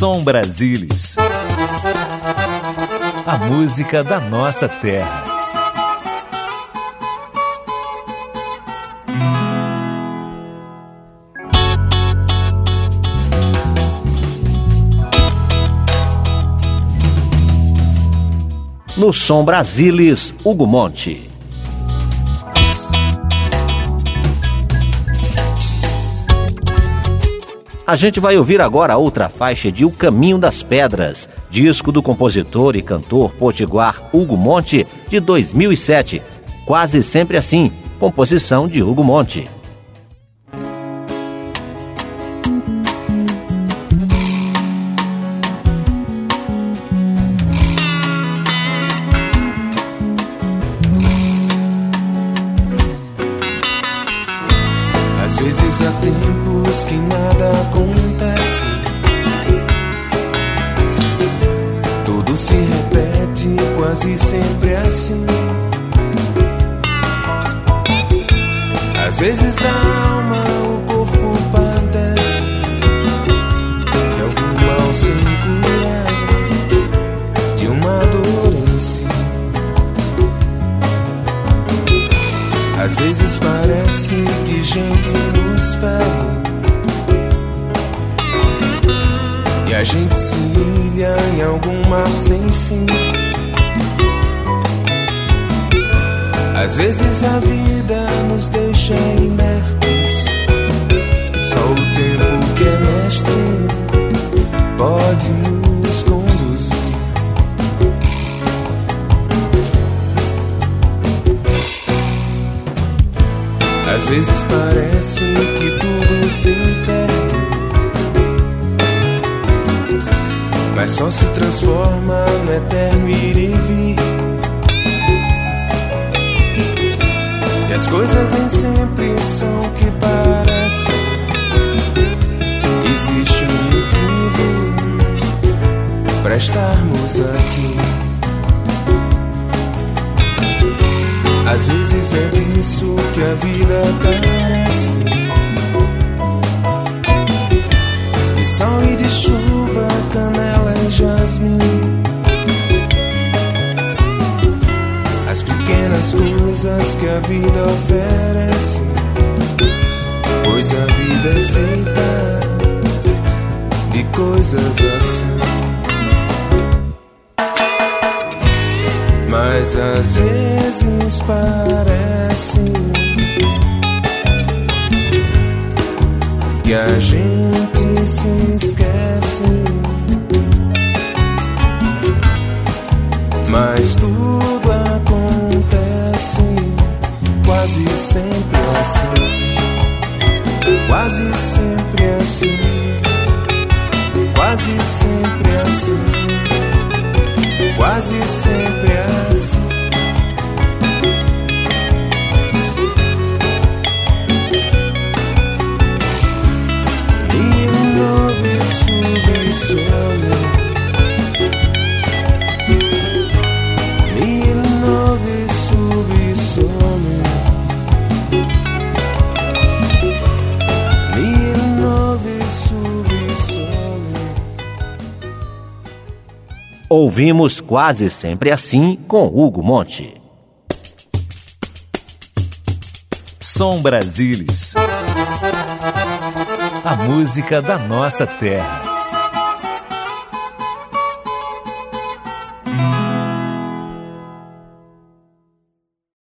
Som Brasilis. A música da nossa terra. No Som Brasilis, Hugo Monte. A gente vai ouvir agora outra faixa de O Caminho das Pedras, disco do compositor e cantor potiguar Hugo Monte, de 2007. Quase Sempre Assim, composição de Hugo Monte. Às vezes há tempos que nada acontece, tudo se repete, quase sempre assim. Às vezes da alma o corpo padece de algum mal sem curar, de uma dor em si. Às vezes parece que gente nos fere e a gente se ilha em algum mar sem fim. Às vezes a vida nos deixa inertes, só o tempo que é mestre pode nos conduzir. Às vezes parece que tudo se perde, mas só se transforma no eterno ir e vir. E as coisas nem sempre são o que parecem. Existe um motivo para estarmos aqui. Às vezes é disso que a vida carece, de sol e de chuva, canela e jasmim. As pequenas coisas que a vida oferece, pois a vida é feita de coisas assim. Mas às vezes parece que a gente se esquece, mas tudo acontece quase sempre assim, quase sempre assim, quase sempre assim, quase sempre assim. Mil nove subsole, mil nove subsole, mil nove subsole. Ouvimos Quase Sempre Assim com Hugo Monte. Som Brasilis. A música da nossa terra.